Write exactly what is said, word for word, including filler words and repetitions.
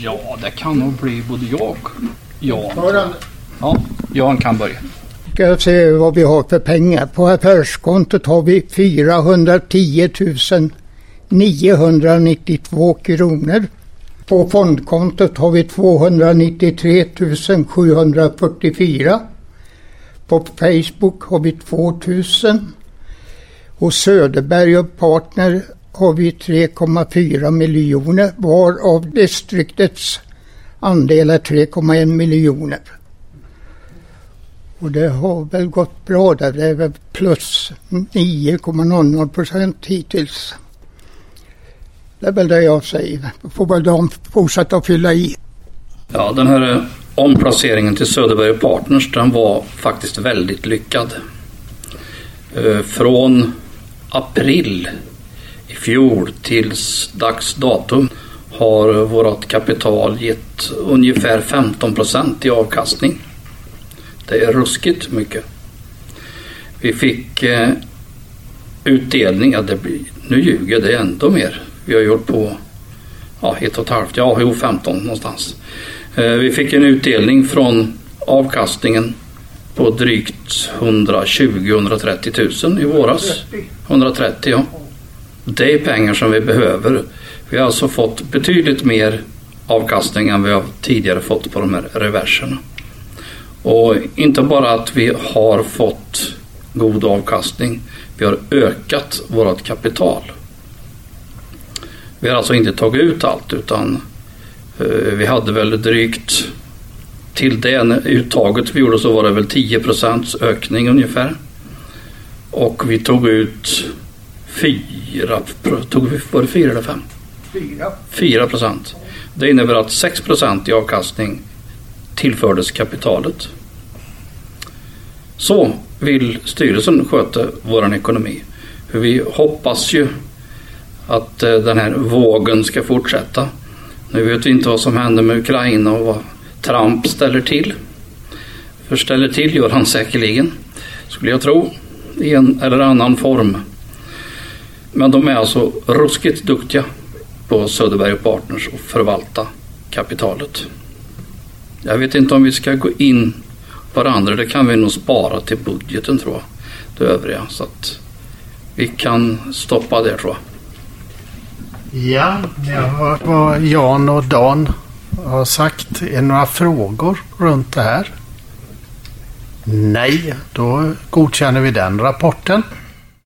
Ja, det kan nog bli både jag. Ja, ja, Jan kan börja. Ska jag se vad vi har för pengar. På affärskontot har vi fyrahundratio tusen niohundranittiotvå kronor. På fondkontot har vi tvåhundranittiotre tusen sjuhundrafyrtiofyra. På Facebook har vi tvåtusen. Hos Söderberg och Partner har vi tre komma fyra miljoner, varav distriktets andel är tre komma en miljoner. Och det har väl gått bra där, det är väl plus nio komma noll noll procent hittills. Det är väl det jag säger, då får väl de fortsätta att fylla i. Ja, den här omplaceringen till Söderberg och Partners, den var faktiskt väldigt lyckad. Från april i fjol tills dags datum har vårt kapital gett ungefär femton procent i avkastning. Det är ruskigt mycket. Vi fick eh, utdelning, ja, det blir, nu ljuger det ändå mer. Vi har gjort på ja, ett och ett halvt, ja, jo, femton någonstans. Eh, vi fick en utdelning från avkastningen på drygt hundratjugo till hundratrettio tusen i våras. hundratrettio, ja. Det är pengar som vi behöver. Vi har alltså fått betydligt mer avkastning än vi har tidigare fått på de här reverserna. Och inte bara att vi har fått god avkastning, vi har ökat vårt kapital. Vi har alltså inte tagit ut allt, utan eh, vi hade väl drygt, till det uttaget vi gjorde så var det väl tio procent ökning ungefär. Och vi tog ut fyra, tog vi, var det fyra eller fem? Fyra. fyra procent. Det innebär att sex procent i avkastning tillfördes kapitalet. Så vill styrelsen sköta vår ekonomi. Vi hoppas ju att den här vågen ska fortsätta. Nu vet vi inte vad som händer med Ukraina och vad Trump ställer till. För ställer till gör han säkerligen, skulle jag tro, i en eller annan form. Men de är alltså ruskigt duktiga på Söderberg och Partners och förvalta kapitalet. Jag vet inte om vi ska gå in på det andra. Det kan vi nog spara till budgeten, tror jag. Det övriga. Så att vi kan stoppa det, tror jag. Ja, jag har hört vad Jan och Dan har sagt. Är det några frågor runt det här? Nej, då godkänner vi den rapporten.